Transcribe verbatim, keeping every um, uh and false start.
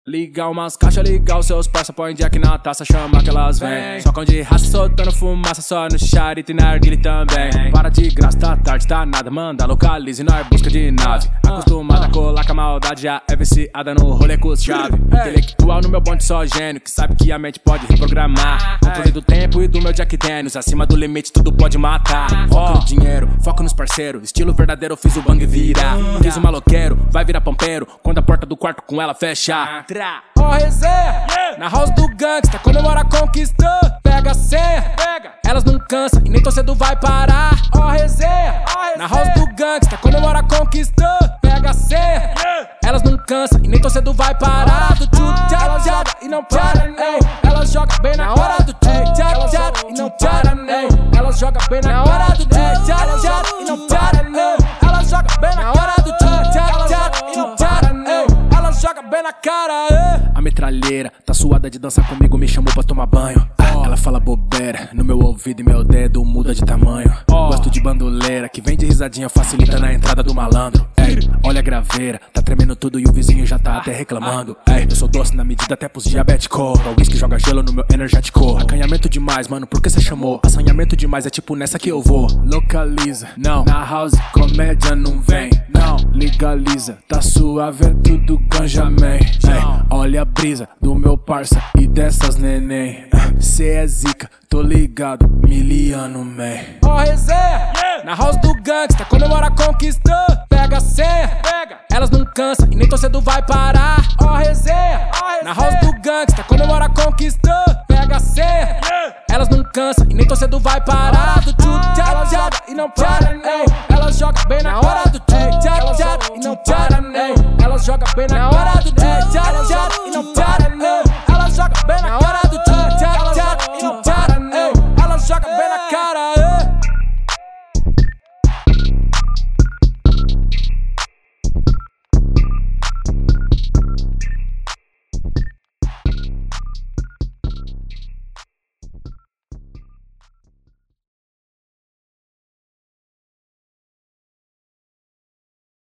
Liga umas caixas, liga os seus parça, põe jack na taça, chama que elas vem. Só com de raça, soltando fumaça, só no charito e na arguile também. Para de graça, tá tarde, tá nada, manda localize, nós busca de nave. Acostumada a colar com a maldade, já é viciada no rolê com os chave. Intelectual no meu bonde, só gênio, que sabe que a mente pode reprogramar. Controle do tempo e do meu Jack Daniels, acima do limite tudo pode matar. Foco no dinheiro, foco nos parceiros, estilo verdadeiro, fiz o bang virar. Fiz o maloqueiro, vai virar pampeiro, quando a porta do quarto com ela fechar. Ó resenha, yeah. Na house do gangsta, comemora a conquista. Pega a senha, pega. Elas não cansam e nem tão cedo vai parar. Ó resenha, na house do gangsta, comemora a conquista. Pega a senha, yeah. Elas não cansam e nem tão cedo vai parar. Do tchu tchá tchá e não para, ei. Elas jogam bem na hora do tchu tchá tchá e não para, ei. Elas jogam bem na hora do tchu tchá tchá e não para, ei. Elas jogam bem na hora do tchu tchá tchá e não para, ei. Elas jogam bem na cara, ei. A metralheira tá suada de dançar comigo, me chamou pra tomar banho. Ah, ela fala bobeira no meu ouvido e meu dedo muda de tamanho. Gosto de bandoleira que vem de risadinha, facilita na entrada do malandro. Ei, olha a graveira, tá tremendo tudo e o vizinho já tá até reclamando. Ei, eu sou doce na medida até pros diabéticos. O whisky joga gelo no meu energético. Acanhamento demais, mano, por que cê chamou? Assanhamento demais, é tipo nessa que eu vou. Localiza, não, na house comédia não vem. Não, legaliza, tá suave, é tudo ganja man. Ei, olha a brisa do meu parça e dessas neném. Cê é zica, tô ligado, miliano man. Ó resenha, yeah. Na house do gangsta, comemora a conquista. Pega a senha, pega. Elas não cansam e nem tão cedo vai parar. Ó resenha, na house do gangsta, comemora a conquista. Pega a senha, yeah. Elas não cansam e nem tão cedo vai parar.